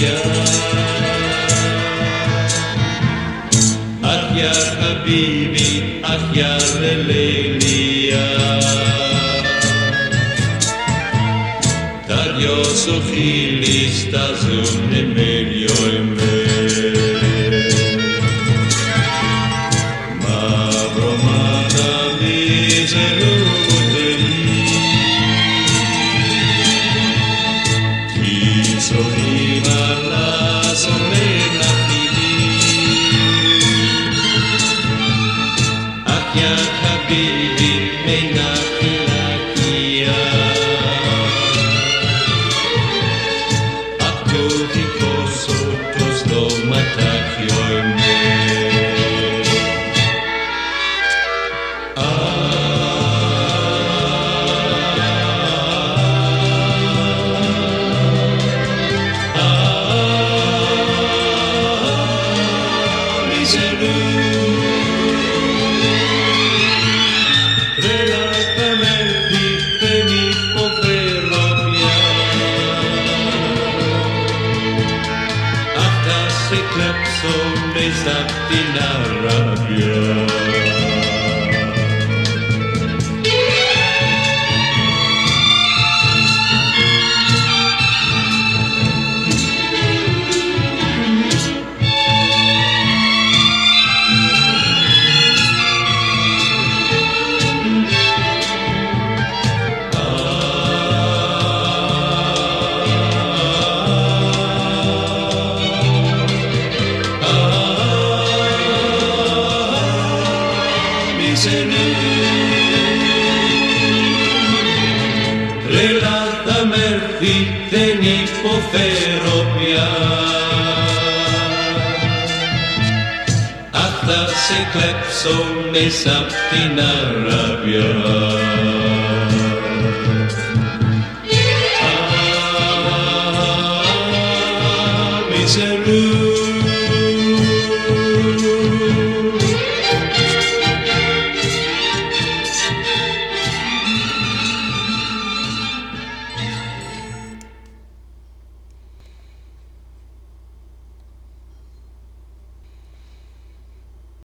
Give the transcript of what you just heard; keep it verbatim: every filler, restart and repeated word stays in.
πια. Αχ για χαμπίβι, αχ για λελέλια, τα δυο σου χείλη στάζουνε με δυο εμέ. Μαύρο μαναβίζελου ποτελή, τη ζωή μ' αλλάζω με ένα φιλί. Αχ για χαμπίβι με ένα φυλακία, απ' το δικό σου το στοματάκιο εμέ. Σε κλέψω μέσα απ' την Αραβιά. Τρέλα θα μ' έρθει, δεν υποφέρω πια. Αχ, θα σε κλέψω μέσα απ' την Αραβιά. Ah, miseru.